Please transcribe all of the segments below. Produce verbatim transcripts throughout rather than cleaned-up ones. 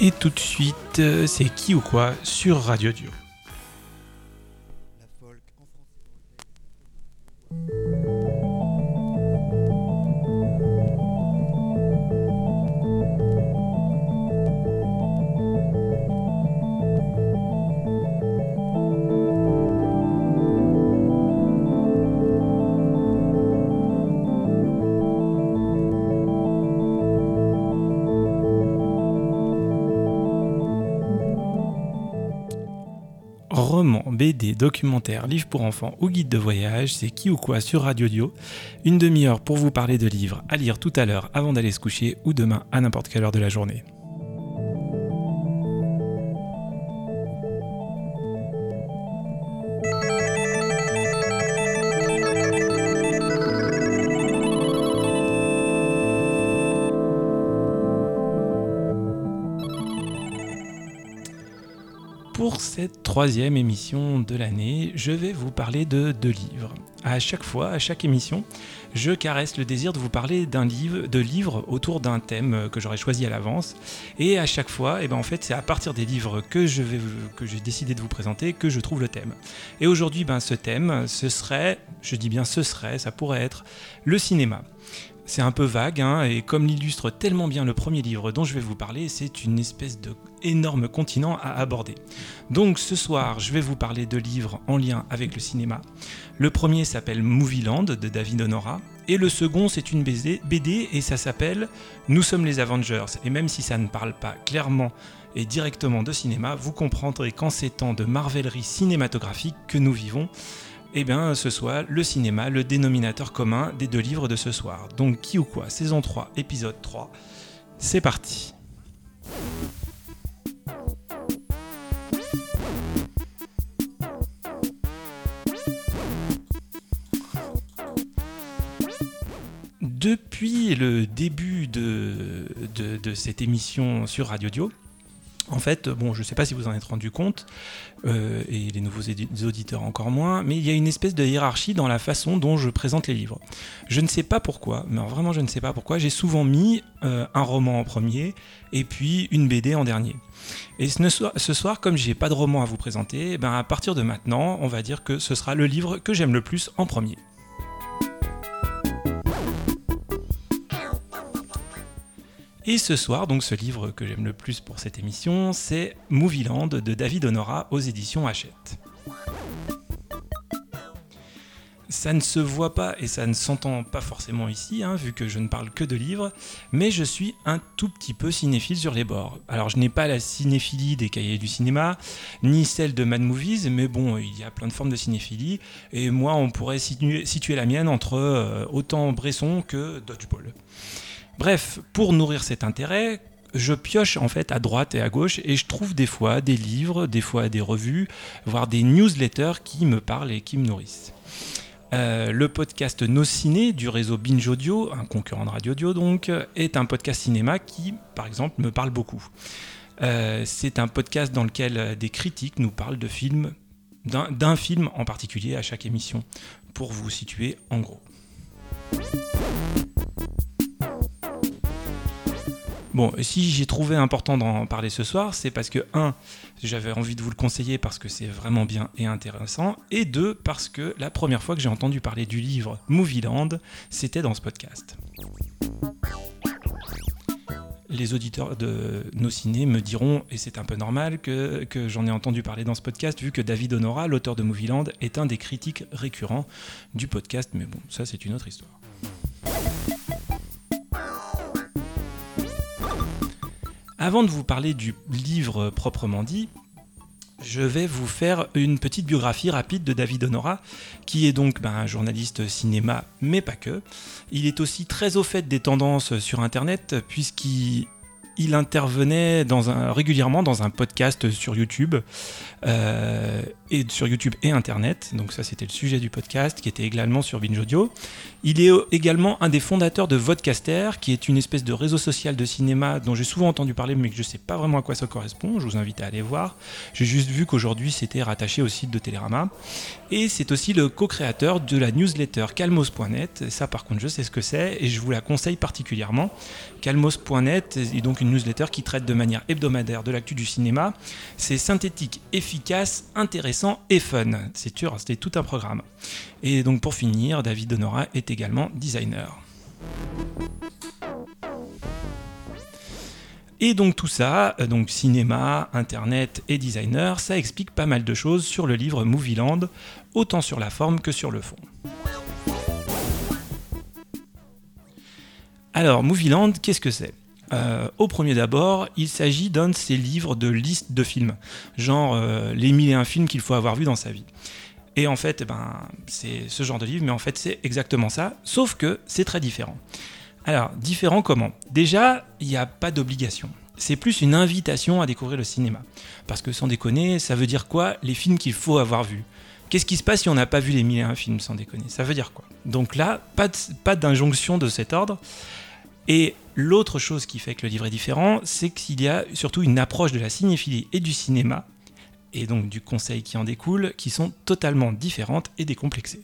Et tout de suite, c'est Qui ou Quoi sur Radio Dio. Roman, B D, documentaire, livre pour enfants ou guide de voyage, c'est Qui ou Quoi sur Radio Dio. Une demi-heure pour vous parler de livres à lire tout à l'heure avant d'aller se coucher ou demain à n'importe quelle heure de la journée. Pour cette troisième émission de l'année, je vais vous parler de deux livres. À chaque fois, à chaque émission, je caresse le désir de vous parler d'un livre, de livres autour d'un thème que j'aurais choisi à l'avance. Et à chaque fois, eh ben en fait, c'est à partir des livres que, je vais, que j'ai décidé de vous présenter que je trouve le thème. Et aujourd'hui, ben, ce thème, ce serait, je dis bien ce serait, ça pourrait être le cinéma. C'est un peu vague, hein, et comme l'illustre tellement bien le premier livre dont je vais vous parler, c'est une espèce d'énorme continent à aborder. Donc ce soir, je vais vous parler de livres en lien avec le cinéma. Le premier s'appelle Movieland de David Honora, et le second c'est une B D et ça s'appelle Nous sommes les Avengers. Et même si ça ne parle pas clairement et directement de cinéma, vous comprendrez qu'en ces temps de marvellerie cinématographique que nous vivons, eh bien, ce soit le cinéma, le dénominateur commun des deux livres de ce soir. Donc, Qui ou Quoi, saison trois, épisode trois, c'est parti. Depuis le début de, de, de cette émission sur Radio Dio, en fait, bon, je ne sais pas si vous en êtes rendu compte, euh, et les nouveaux édi- auditeurs encore moins, mais il y a une espèce de hiérarchie dans la façon dont je présente les livres. Je ne sais pas pourquoi, mais vraiment je ne sais pas pourquoi, j'ai souvent mis euh, un roman en premier, et puis une B D en dernier. Et ce soir, ce soir comme je n'ai pas de roman à vous présenter, ben à partir de maintenant, on va dire que ce sera le livre que j'aime le plus en premier. Et ce soir, donc ce livre que j'aime le plus pour cette émission, c'est Movieland de David Honora aux éditions Hachette. Ça ne se voit pas et ça ne s'entend pas forcément ici, hein, vu que je ne parle que de livres, mais je suis un tout petit peu cinéphile sur les bords. Alors je n'ai pas la cinéphilie des cahiers du cinéma, ni celle de Mad Movies, mais bon, il y a plein de formes de cinéphilie, et moi on pourrait situer, situer la mienne entre euh, autant Bresson que Dodgeball. Bref, pour nourrir cet intérêt, je pioche en fait à droite et à gauche et je trouve des fois des livres, des fois des revues, voire des newsletters qui me parlent et qui me nourrissent. Euh, le podcast Nos Ciné du réseau Binge Audio, un concurrent de Radio Audio donc, est un podcast cinéma qui, par exemple, me parle beaucoup. Euh, c'est un podcast dans lequel des critiques nous parlent de films, d'un, d'un film en particulier à chaque émission, pour vous situer en gros. Bon, si j'ai trouvé important d'en parler ce soir, c'est parce que, un, j'avais envie de vous le conseiller parce que c'est vraiment bien et intéressant, et deux, parce que la première fois que j'ai entendu parler du livre Movieland, c'était dans ce podcast. Les auditeurs de Nos Ciné me diront, et c'est un peu normal, que, que j'en ai entendu parler dans ce podcast, vu que David Honora, l'auteur de Movieland, est un des critiques récurrents du podcast, mais bon, ça c'est une autre histoire. Avant de vous parler du livre proprement dit, je vais vous faire une petite biographie rapide de David Honora, qui est donc ben, un journaliste cinéma, mais pas que. Il est aussi très au fait des tendances sur Internet, puisqu'il il intervenait dans un, régulièrement dans un podcast sur YouTube, euh, et sur YouTube et Internet. Donc ça, c'était le sujet du podcast, qui était également sur Binge Audio. Il est également un des fondateurs de Vodcaster, qui est une espèce de réseau social de cinéma dont j'ai souvent entendu parler, mais que je ne sais pas vraiment à quoi ça correspond. Je vous invite à aller voir. J'ai juste vu qu'aujourd'hui, c'était rattaché au site de Télérama. Et c'est aussi le co-créateur de la newsletter calmos point net. Ça, par contre, je sais ce que c'est et je vous la conseille particulièrement. calmos point net est donc une newsletter qui traite de manière hebdomadaire de l'actu du cinéma. C'est synthétique, efficace, intéressant et fun. C'est sûr, c'était tout un programme. Et donc pour finir, David Honora est également designer. Et donc tout ça, donc cinéma, internet et designer, ça explique pas mal de choses sur le livre Movieland, autant sur la forme que sur le fond. Alors, Movieland, qu'est-ce que c'est ? Euh, au premier d'abord, il s'agit d'un de ces livres de liste de films, genre euh, les mille et un films qu'il faut avoir vus dans sa vie. Et en fait, eh ben, c'est ce genre de livre, mais en fait c'est exactement ça, sauf que c'est très différent. Alors, différent comment ? Déjà, il n'y a pas d'obligation. C'est plus une invitation à découvrir le cinéma. Parce que sans déconner, ça veut dire quoi, les films qu'il faut avoir vus ? Qu'est-ce qui se passe si on n'a pas vu les mille et un films, sans déconner ? Ça veut dire quoi ? Donc là, pas, de, pas d'injonction de cet ordre. Et l'autre chose qui fait que le livre est différent, c'est qu'il y a surtout une approche de la cinéphilie et du cinéma, et donc du conseil qui en découle, qui sont totalement différentes et décomplexées.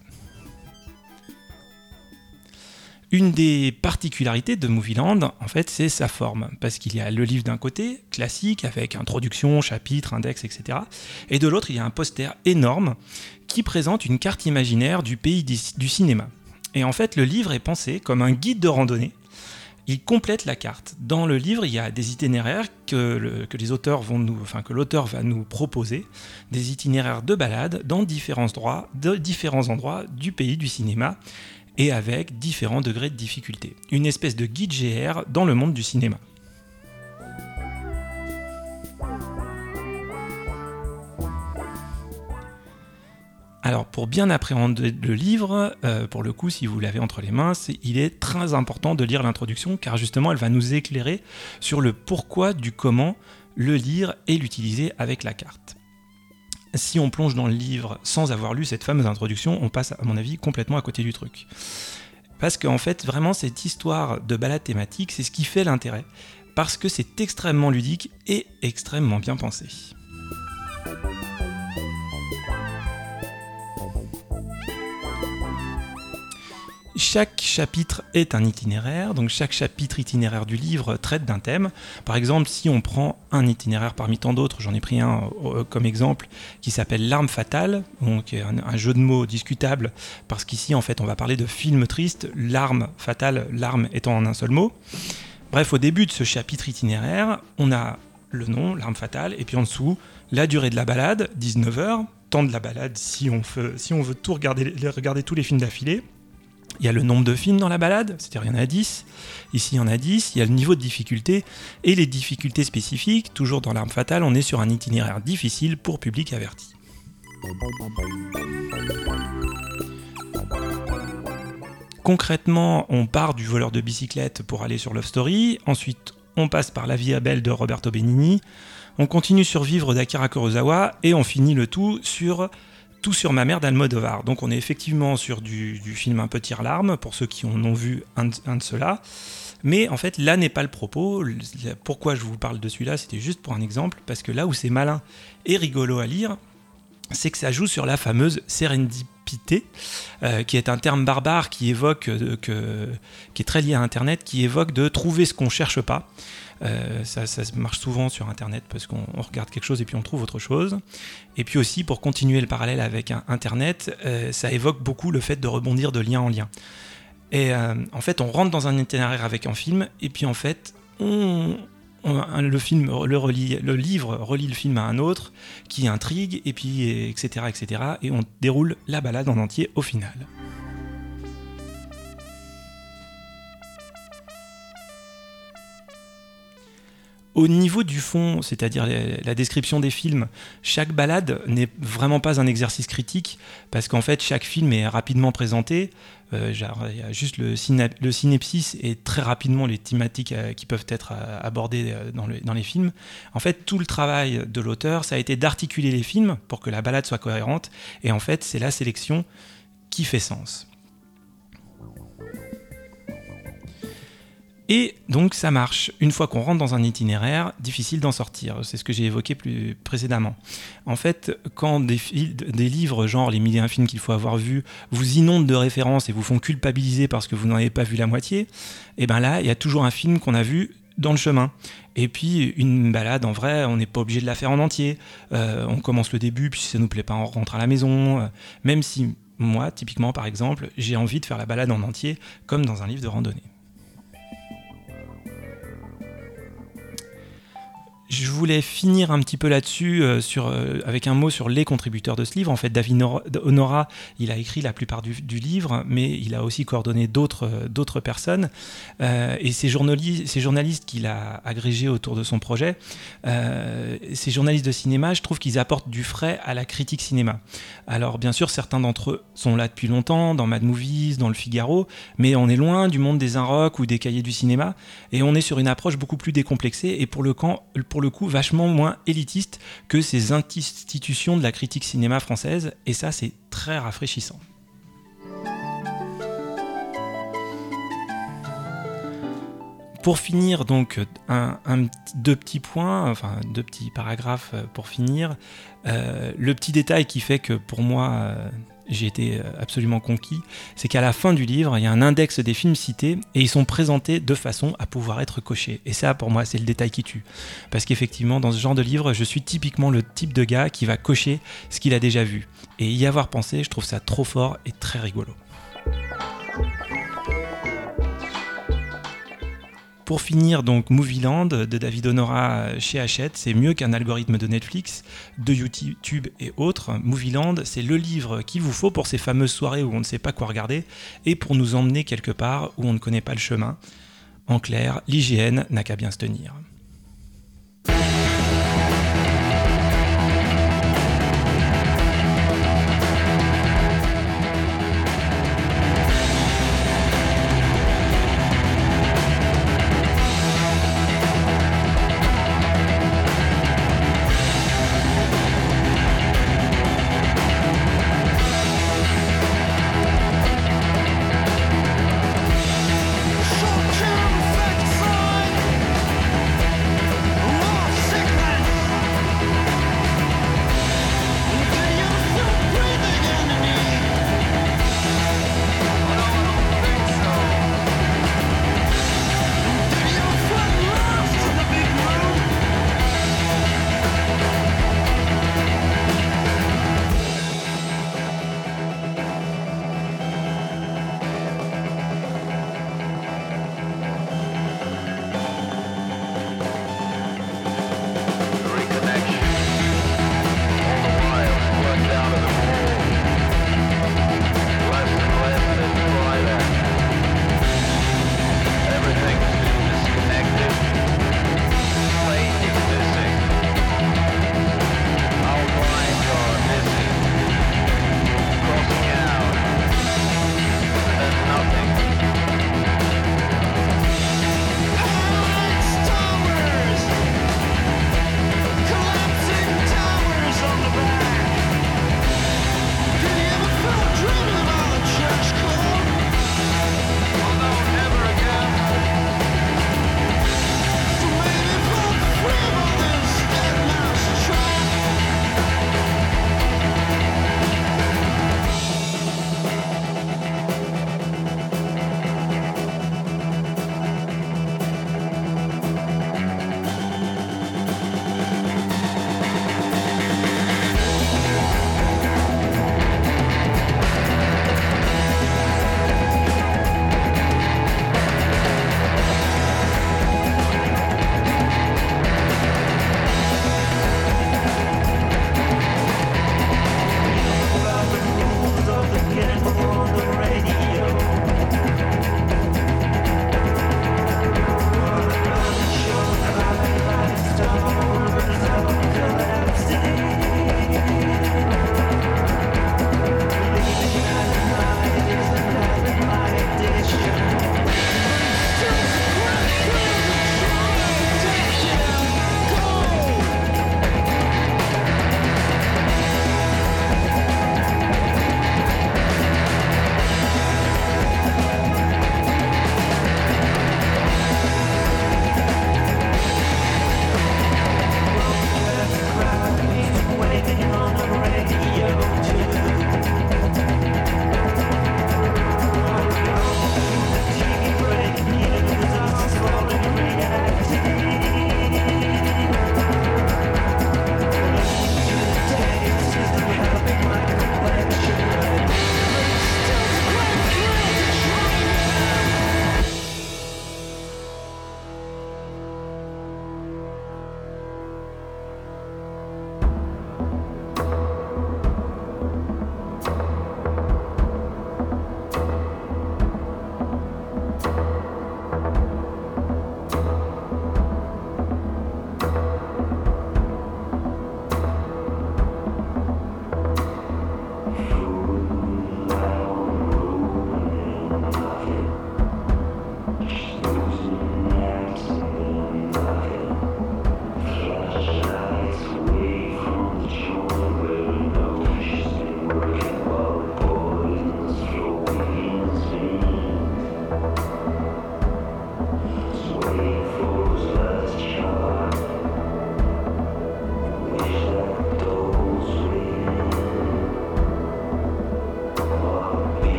Une des particularités de Movieland, en fait, c'est sa forme, parce qu'il y a le livre d'un côté, classique, avec introduction, chapitre, index, et cetera. Et de l'autre, il y a un poster énorme qui présente une carte imaginaire du pays du cinéma. Et en fait, le livre est pensé comme un guide de randonnée. Il complète la carte. Dans le livre, il y a des itinéraires que, le, que les auteurs vont nous, enfin que l'auteur va nous proposer, des itinéraires de balade dans différents endroits, de différents endroits du pays du cinéma, et avec différents degrés de difficulté. Une espèce de guide G R dans le monde du cinéma. Alors, pour bien appréhender le livre, euh, pour le coup, si vous l'avez entre les mains, c'est, il est très important de lire l'introduction, car justement, elle va nous éclairer sur le pourquoi du comment le lire et l'utiliser avec la carte. Si on plonge dans le livre sans avoir lu cette fameuse introduction, on passe, à mon avis, complètement à côté du truc. Parce qu'en fait, vraiment, cette histoire de balade thématique, c'est ce qui fait l'intérêt, parce que c'est extrêmement ludique et extrêmement bien pensé. Chaque chapitre est un itinéraire, donc chaque chapitre itinéraire du livre traite d'un thème. Par exemple, si on prend un itinéraire parmi tant d'autres, j'en ai pris un euh, comme exemple qui s'appelle L'arme fatale, donc un, un jeu de mots discutable, parce qu'ici en fait on va parler de films tristes, l'arme fatale, l'arme étant en un seul mot. Bref, au début de ce chapitre itinéraire, on a le nom, l'arme fatale, et puis en dessous, la durée de la balade, dix-neuf heures, temps de la balade si on veut, si on veut tout regarder, regarder tous les films d'affilée. Il y a le nombre de films dans la balade, c'est-à-dire il y en a dix. Ici, il y en a dix. Il y a le niveau de difficulté et les difficultés spécifiques. Toujours dans l'arme fatale, on est sur un itinéraire difficile pour public averti. Concrètement, on part du voleur de bicyclette pour aller sur Love Story. Ensuite, on passe par La vie est belle de Roberto Benigni. On continue sur Vivre d'Akira Kurosawa et on finit le tout sur... Tout sur ma mère d'Almodovar. Donc on est effectivement sur du, du film un peu tire-larme, pour ceux qui en ont vu un de, un de ceux-là. Mais en fait, là n'est pas le propos. Pourquoi je vous parle de celui-là, c'était juste pour un exemple, parce que là où c'est malin et rigolo à lire, c'est que ça joue sur la fameuse sérendipité, euh, qui est un terme barbare qui évoque, euh, que, qui est très lié à Internet, qui évoque de trouver ce qu'on ne cherche pas. Euh, ça, ça marche souvent sur Internet parce qu'on on regarde quelque chose et puis on trouve autre chose. Et puis aussi, pour continuer le parallèle avec un, Internet, euh, ça évoque beaucoup le fait de rebondir de lien en lien. Et euh, en fait, on rentre dans un itinéraire avec un film et puis en fait, on, on, le, film, le, relie, le livre relie le film à un autre qui intrigue et puis et cetera, et cetera. Et on déroule la balade en entier au final. Au niveau du fond, c'est-à-dire la description des films, chaque balade n'est vraiment pas un exercice critique parce qu'en fait chaque film est rapidement présenté. Euh, genre, il y a juste le, syna- le synopsis et très rapidement les thématiques euh, qui peuvent être euh, abordées euh, dans, le, dans les films. En fait, tout le travail de l'auteur, ça a été d'articuler les films pour que la balade soit cohérente. Et en fait, c'est la sélection qui fait sens. Et donc ça marche. Une fois qu'on rentre dans un itinéraire, difficile d'en sortir. C'est ce que j'ai évoqué plus précédemment. En fait, quand des, fi- des livres genre Les mille et un films qu'il faut avoir vus vous inondent de références et vous font culpabiliser parce que vous n'en avez pas vu la moitié, et bien là, il y a toujours un film qu'on a vu dans le chemin. Et puis une balade, en vrai, on n'est pas obligé de la faire en entier. Euh, on commence le début, puis si ça nous plaît pas, on rentre à la maison. Euh, même si moi, typiquement par exemple, j'ai envie de faire la balade en entier, comme dans un livre de randonnée. Je voulais finir un petit peu là-dessus euh, sur, euh, avec un mot sur les contributeurs de ce livre. En fait, David Honora, il a écrit la plupart du, du livre, mais il a aussi coordonné d'autres, euh, d'autres personnes. Euh, et ces, journali- ces journalistes qu'il a agrégés autour de son projet, euh, ces journalistes de cinéma, je trouve qu'ils apportent du frais à la critique cinéma. Alors, bien sûr, certains d'entre eux sont là depuis longtemps, dans Mad Movies, dans Le Figaro, mais on est loin du monde des Inrocks ou des cahiers du cinéma, et on est sur une approche beaucoup plus décomplexée, et pour le, camp, pour le coup vachement moins élitiste que ces institutions de la critique cinéma française, et ça c'est très rafraîchissant. Pour finir, donc, un, un, deux petits points, enfin deux petits paragraphes pour finir. Euh, le petit détail qui fait que pour moi, euh, j'ai été absolument conquis, c'est qu'à la fin du livre, il y a un index des films cités et ils sont présentés de façon à pouvoir être cochés. Et ça, pour moi, c'est le détail qui tue. Parce qu'effectivement, dans ce genre de livre, je suis typiquement le type de gars qui va cocher ce qu'il a déjà vu. Et y avoir pensé, je trouve ça trop fort et très rigolo. Pour finir, donc, Movieland de David Honora chez Hachette, c'est mieux qu'un algorithme de Netflix, de YouTube et autres. Movieland, c'est le livre qu'il vous faut pour ces fameuses soirées où on ne sait pas quoi regarder et pour nous emmener quelque part où on ne connaît pas le chemin. En clair, l'hygiène n'a qu'à bien se tenir.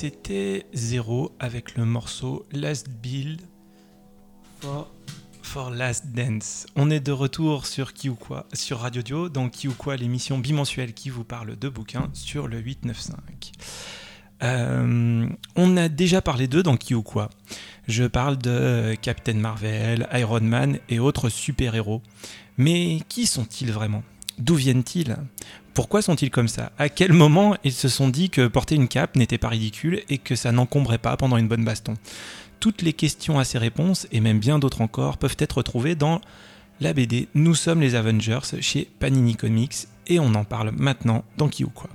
c'était Zero avec le morceau Last Bill for, for Last Dance. On est de retour sur Qui ou Quoi, sur Radio Dio, dans Qui ou Quoi, l'émission bimensuelle qui vous parle de bouquins sur le huit neuf cinq. Euh, on a déjà parlé d'eux dans Qui ou Quoi. Je parle de Captain Marvel, Iron Man et autres super-héros. Mais qui sont-ils vraiment ? D'où viennent-ils ? Pourquoi sont-ils comme ça ? À quel moment ils se sont dit que porter une cape n'était pas ridicule et que ça n'encombrait pas pendant une bonne baston ? Toutes les questions à ces réponses, et même bien d'autres encore, peuvent être trouvées dans la B D Nous sommes les Avengers chez Panini Comics, et on en parle maintenant dans Qui ou Quoi.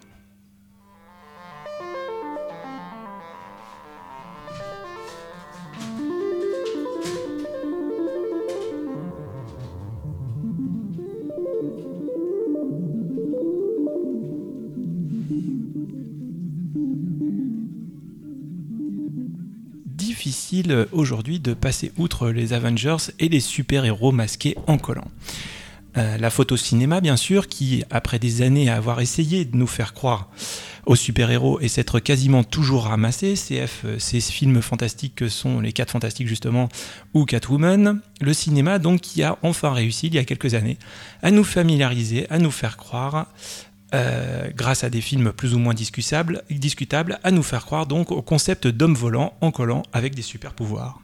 Difficile aujourd'hui de passer outre les Avengers et les super-héros masqués en collant. Euh, la faute au cinéma, bien sûr, qui, après des années à avoir essayé de nous faire croire aux super-héros et s'être quasiment toujours ramassé, C F, ces films fantastiques que sont les quatre Fantastiques justement, ou Catwoman, le cinéma donc qui a enfin réussi il y a quelques années à nous familiariser, à nous faire croire Euh, grâce à des films plus ou moins discutables, discutables, à nous faire croire donc au concept d'homme volant en collant avec des super pouvoirs.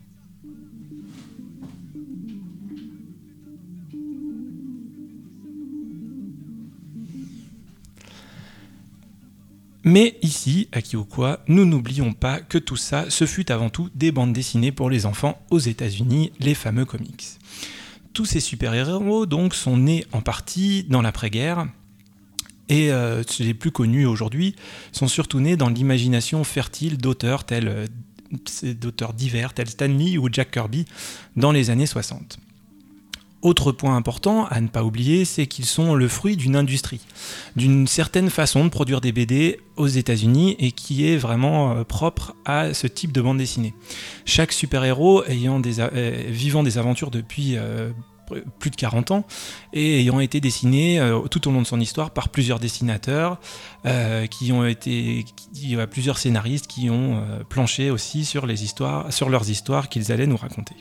Mais ici, à Qui ou Quoi, nous n'oublions pas que tout ça, ce fut avant tout des bandes dessinées pour les enfants aux États-Unis, les fameux comics. Tous ces super-héros donc sont nés en partie dans l'après-guerre. Et euh, les plus connus aujourd'hui sont surtout nés dans l'imagination fertile d'auteurs tels euh, d'auteurs divers tels Stan Lee ou Jack Kirby dans les années soixante. Autre point important à ne pas oublier, c'est qu'ils sont le fruit d'une industrie, d'une certaine façon de produire des B D aux États-Unis et qui est vraiment euh, propre à ce type de bande dessinée. Chaque super-héros ayant des, euh, vivant des aventures depuis euh, plus de quarante ans et ayant été dessiné euh, tout au long de son histoire par plusieurs dessinateurs euh, qui ont été qui, euh, plusieurs scénaristes qui ont euh, planché aussi sur les histoires sur leurs histoires qu'ils allaient nous raconter.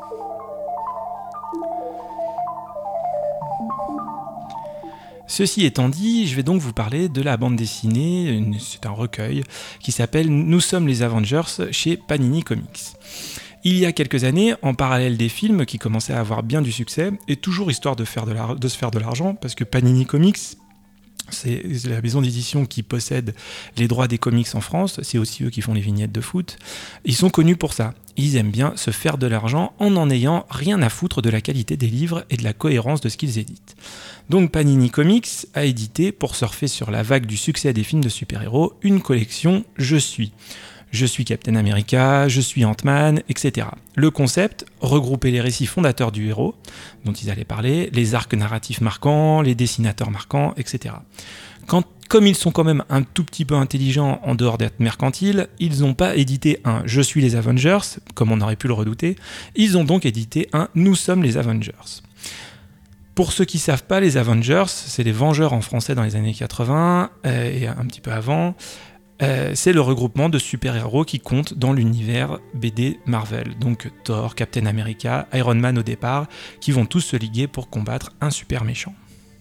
Ceci étant dit, je vais donc vous parler de la bande dessinée, une, c'est un recueil qui s'appelle Nous sommes les Avengers chez Panini Comics. Il y a quelques années, en parallèle des films qui commençaient à avoir bien du succès, et toujours histoire de, faire de, la, de se faire de l'argent, parce que Panini Comics, c'est la maison d'édition qui possède les droits des comics en France, c'est aussi eux qui font les vignettes de foot, ils sont connus pour ça. Ils aiment bien se faire de l'argent en n'en ayant rien à foutre de la qualité des livres et de la cohérence de ce qu'ils éditent. Donc Panini Comics a édité, pour surfer sur la vague du succès des films de super-héros, une collection « Je suis ». Je suis Captain America, je suis Ant-Man, et cetera. Le concept, regrouper les récits fondateurs du héros, dont ils allaient parler, les arcs narratifs marquants, les dessinateurs marquants, et cetera. Quand, comme ils sont quand même un tout petit peu intelligents en dehors d'être mercantiles, ils n'ont pas édité un « Je suis les Avengers », comme on aurait pu le redouter, ils ont donc édité un « Nous sommes les Avengers ». Pour ceux qui ne savent pas, les Avengers, c'est les Vengeurs en français dans les années quatre-vingts, euh, et un petit peu avant. Euh, c'est le regroupement de super-héros qui comptent dans l'univers B D Marvel. Donc Thor, Captain America, Iron Man au départ, qui vont tous se liguer pour combattre un super méchant.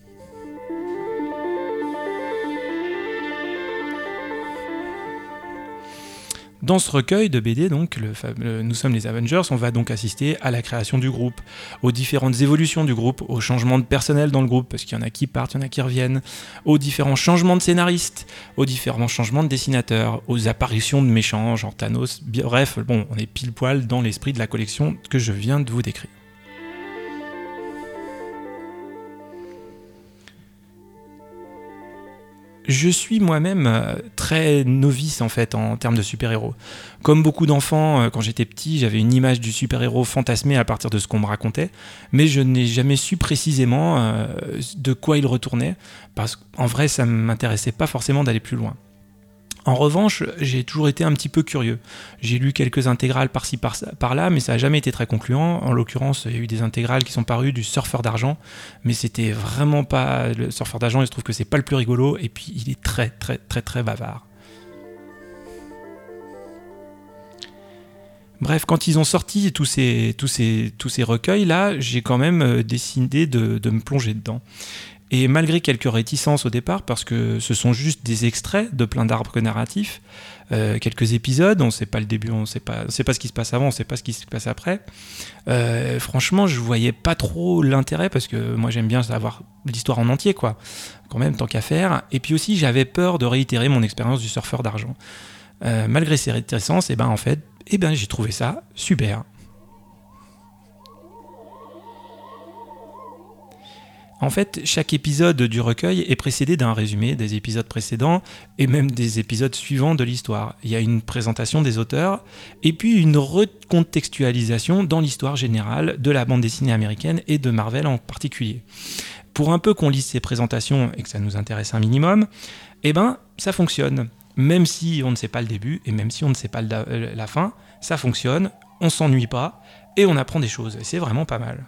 Dans ce recueil de B D, donc, le, le, Nous sommes les Avengers, on va donc assister à la création du groupe, aux différentes évolutions du groupe, aux changements de personnel dans le groupe, parce qu'il y en a qui partent, il y en a qui reviennent, aux différents changements de scénaristes, aux différents changements de dessinateurs, aux apparitions de méchants, genre Thanos, bref, bon, on est pile poil dans l'esprit de la collection que je viens de vous décrire. Je suis moi-même très novice en fait en termes de super-héros. Comme beaucoup d'enfants, quand j'étais petit, j'avais une image du super-héros fantasmée à partir de ce qu'on me racontait, mais je n'ai jamais su précisément de quoi il retournait, parce qu'en vrai, ça ne m'intéressait pas forcément d'aller plus loin. En revanche, j'ai toujours été un petit peu curieux. J'ai lu quelques intégrales par-ci par-là, mais ça n'a jamais été très concluant. En l'occurrence, il y a eu des intégrales qui sont parues du Surfeur d'argent, mais c'était vraiment pas... Le Surfeur d'argent, il se trouve que c'est pas le plus rigolo, et puis il est très très très très bavard. Bref, quand ils ont sorti tous ces, tous ces, tous ces recueils-là, j'ai quand même décidé de, de me plonger dedans. Et malgré quelques réticences au départ, parce que ce sont juste des extraits de plein d'arbres narratifs, euh, quelques épisodes, on ne sait pas le début, on ne sait pas, on sait pas ce qui se passe avant, on ne sait pas ce qui se passe après. Euh, franchement, je voyais pas trop l'intérêt, parce que moi j'aime bien savoir l'histoire en entier, quoi. Quand même, tant qu'à faire. Et puis aussi, j'avais peur de réitérer mon expérience du surfeur d'argent. Euh, malgré ces réticences, et ben en fait, et ben j'ai trouvé ça super. En fait, chaque épisode du recueil est précédé d'un résumé des épisodes précédents et même des épisodes suivants de l'histoire. Il y a une présentation des auteurs et puis une recontextualisation dans l'histoire générale de la bande dessinée américaine et de Marvel en particulier. Pour un peu qu'on lise ces présentations et que ça nous intéresse un minimum, eh ben, ça fonctionne. Même si on ne sait pas le début et même si on ne sait pas la fin, ça fonctionne, on ne s'ennuie pas et on apprend des choses. Et c'est vraiment pas mal.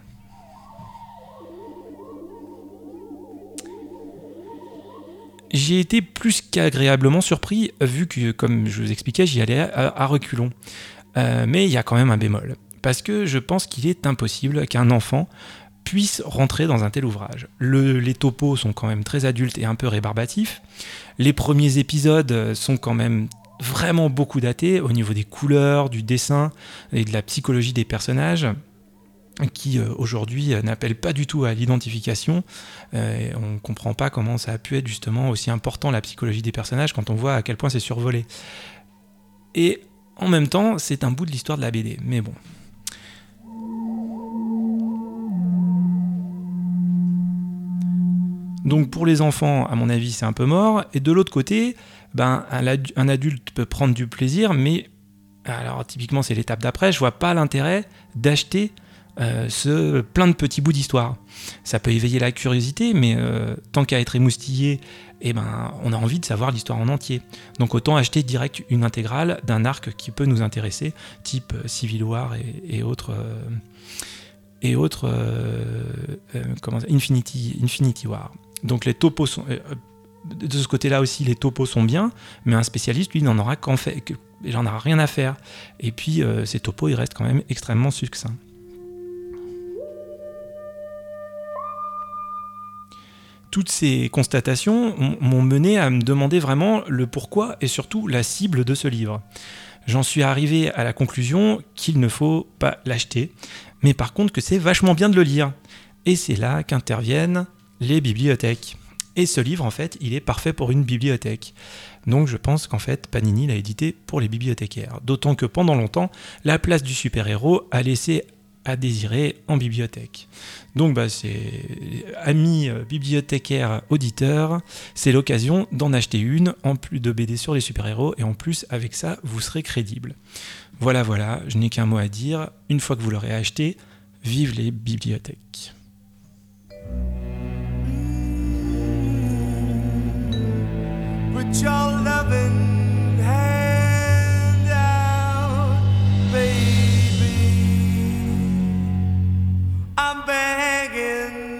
J'ai été plus qu'agréablement surpris, vu que, comme je vous expliquais, j'y allais à, à reculons. Euh, mais il y a quand même un bémol, parce que je pense qu'il est impossible qu'un enfant puisse rentrer dans un tel ouvrage. Le, les topos sont quand même très adultes et un peu rébarbatifs. Les premiers épisodes sont quand même vraiment beaucoup datés au niveau des couleurs, du dessin et de la psychologie des personnages, qui euh, aujourd'hui euh, n'appelle pas du tout à l'identification. Euh, on ne comprend pas comment ça a pu être justement aussi important, la psychologie des personnages, quand on voit à quel point c'est survolé. Et en même temps, c'est un bout de l'histoire de la B D, mais bon. Donc pour les enfants, à mon avis, c'est un peu mort. Et de l'autre côté, ben, un adulte peut prendre du plaisir, mais alors typiquement c'est l'étape d'après, je vois pas l'intérêt d'acheter Euh, ce plein de petits bouts d'histoire. Ça peut éveiller la curiosité, mais euh, tant qu'à être émoustillé, eh ben, on a envie de savoir l'histoire en entier. Donc autant acheter direct une intégrale d'un arc qui peut nous intéresser, type euh, Civil War et, et autres, euh, et autres euh, euh, comment, Infinity, Infinity War. Donc les topos sont, euh, de ce côté-là aussi, les topos sont bien, mais un spécialiste, lui, n'en aura qu'en fait, il n'en aura rien à faire. Et puis euh, ces topos, ils restent quand même extrêmement succincts. Toutes ces constatations m'ont mené à me demander vraiment le pourquoi et surtout la cible de ce livre. J'en suis arrivé à la conclusion qu'il ne faut pas l'acheter, mais par contre que c'est vachement bien de le lire. Et c'est là qu'interviennent les bibliothèques. Et ce livre, en fait, il est parfait pour une bibliothèque. Donc je pense qu'en fait, Panini l'a édité pour les bibliothécaires. D'autant que pendant longtemps, la place du super-héros a laissé à désirer en bibliothèque. Donc bah, c'est amis euh, bibliothécaires auditeurs, c'est l'occasion d'en acheter une, en plus de B D sur les super-héros, et en plus avec ça vous serez crédible. Voilà voilà, je n'ai qu'un mot à dire, une fois que vous l'aurez acheté, vive les bibliothèques. Put your loving hand out, baby. I'm begging.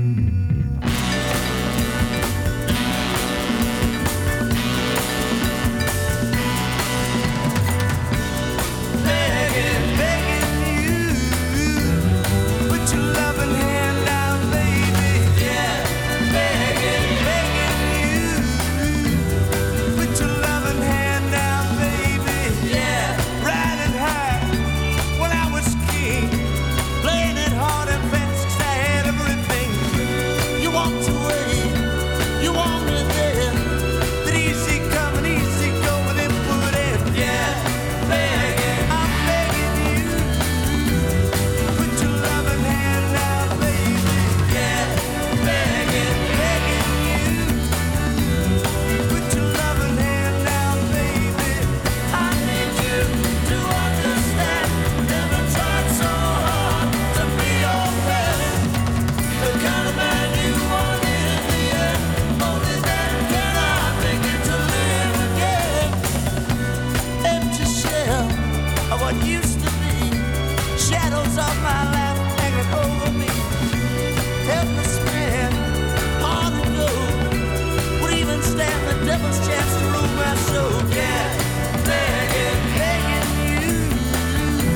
Begging, begging you. Put your loving hand out, baby. Yeah. Begging, begging you. Put your loving hand out, baby. Yeah. Riding high when I was king. Playing it hard and fast, 'cause I had everything. You walked away, you want me there. But easy coming, easy going, and put it. Yeah, begging, I'm begging you. Put your loving hand out, baby. Yeah, begging, begging you. Put your loving hand out, baby. I need you to understand. Never tried so hard to be your friend. The kind of man you want in the end. Only then can I begin to live again. Empty shell of what used to be. Shadows of my life hanging over me. Helpless man, hard to know. Would even stand the devil's chance to rule my soul. Yeah, begging, begging you.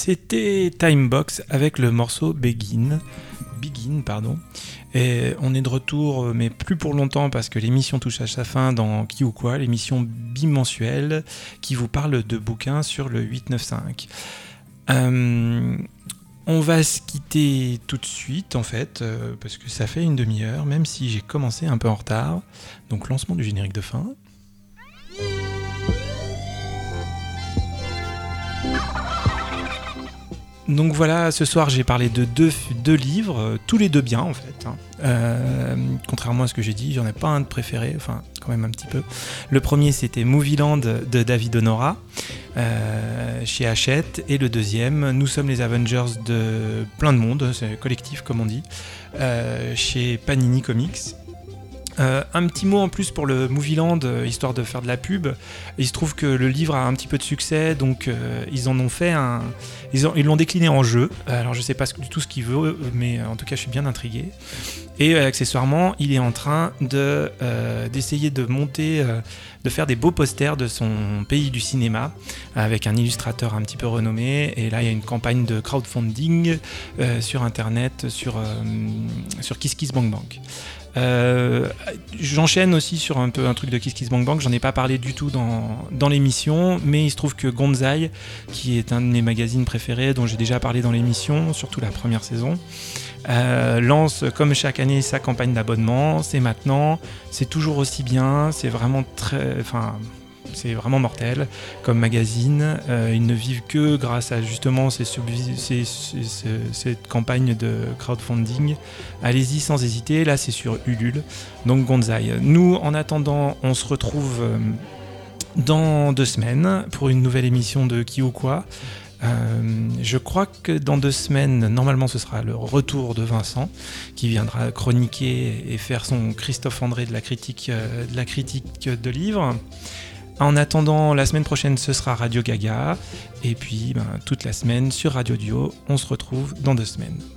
C'était Timebox avec le morceau Begin. Begin, pardon. Et on est de retour, mais plus pour longtemps parce que l'émission touche à sa fin dans Qui ou Quoi, l'émission bimensuelle qui vous parle de bouquins sur le huit neuf cinq. Euh, on va se quitter tout de suite en fait, euh, parce que ça fait une demi-heure, même si j'ai commencé un peu en retard. Donc lancement du générique de fin. Donc voilà, ce soir j'ai parlé de deux, deux livres, euh, tous les deux bien en fait. Hein. Euh, contrairement à ce que j'ai dit, j'en ai pas un de préféré, enfin quand même un petit peu. Le premier c'était Movieland de David Honora, euh, chez Hachette, et le deuxième, Nous sommes les Avengers de plein de monde, c'est collectif comme on dit, euh, chez Panini Comics. Euh, un petit mot en plus pour le Movieland, euh, histoire de faire de la pub. Il se trouve que le livre a un petit peu de succès, donc euh, ils en ont fait un... Ils, ont, ils l'ont décliné en jeu. Alors je sais pas du tout ce qu'il veut, mais en tout cas je suis bien intrigué. Et euh, accessoirement, il est en train de, euh, d'essayer de monter, euh, de faire des beaux posters de son pays du cinéma, avec un illustrateur un petit peu renommé. Et là il y a une campagne de crowdfunding euh, sur internet, sur, euh, sur KissKissBankBank. Euh, j'enchaîne aussi sur un peu un truc de KissKissBankBank, j'en ai pas parlé du tout dans, dans l'émission, mais il se trouve que Gonzai, qui est un de mes magazines préférés, dont j'ai déjà parlé dans l'émission, surtout la première saison, euh, lance comme chaque année sa campagne d'abonnement. C'est maintenant, c'est toujours aussi bien, c'est vraiment très... Enfin, c'est vraiment mortel comme magazine. Euh, ils ne vivent que grâce à justement ces subvi- ces, ces, ces, cette campagne de crowdfunding. Allez-y sans hésiter, là c'est sur Ulule, donc Gonzai. Nous en attendant, on se retrouve euh, dans deux semaines pour une nouvelle émission de Qui ou Quoi. Euh, je crois que dans deux semaines, normalement ce sera le retour de Vincent qui viendra chroniquer et faire son Christophe André de la critique, euh, de la critique de livres. En attendant, la semaine prochaine, ce sera Radio Gaga. Et puis, ben, toute la semaine sur Radio Duo. On se retrouve dans deux semaines.